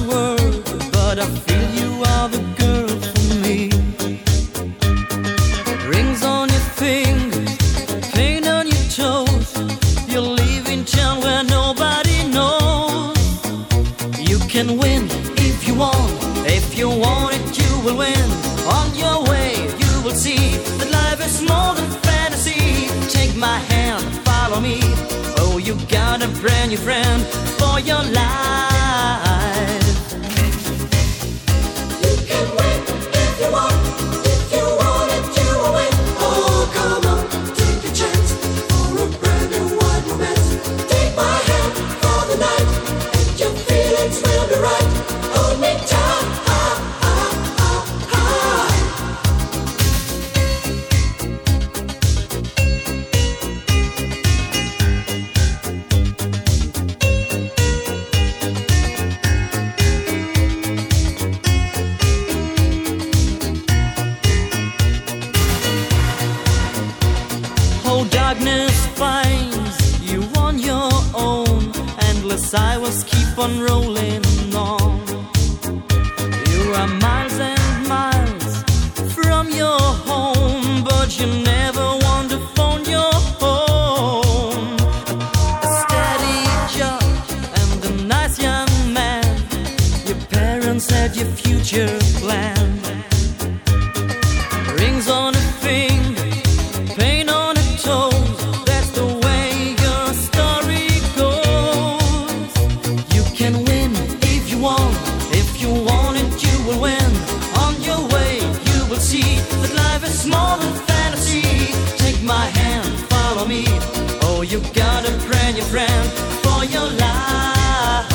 word, but I feel you are the girl for me. Rings on your fingers, paint on your toes. You're leaving town where nobody knows. You can win if you want. If you want it, you will win. On your way, you will see that life is more than fantasy. Take my hand, follow me. Oh, you got a brand new friend for your life. You can win if you want. If you want it, you will win. Oh, come on, take a chance for a brand new wild romance. Take my hand for the night, and your feelings will be right. Hold me tight. Darkness finds you on your own. Endless hours keep on rolling on. You are miles and miles from your home, but you never want to phone your home. A steady job and a nice young man. Your parents had your future planned. Rings on a finger, paint on a toe. That's the way your story goes. You can win if you want. If you want it, you will win. On your way, you will see that life is more than fantasy. Take my hand, follow me. Oh, you got a brand new friend for your life.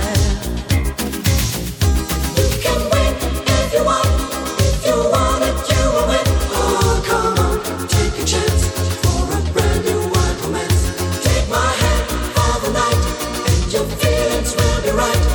You can win if you want. If you want it, you will win. Oh, come on, take a chance for a brand new wild romance. Take my hand for the night, and your feelings will be right.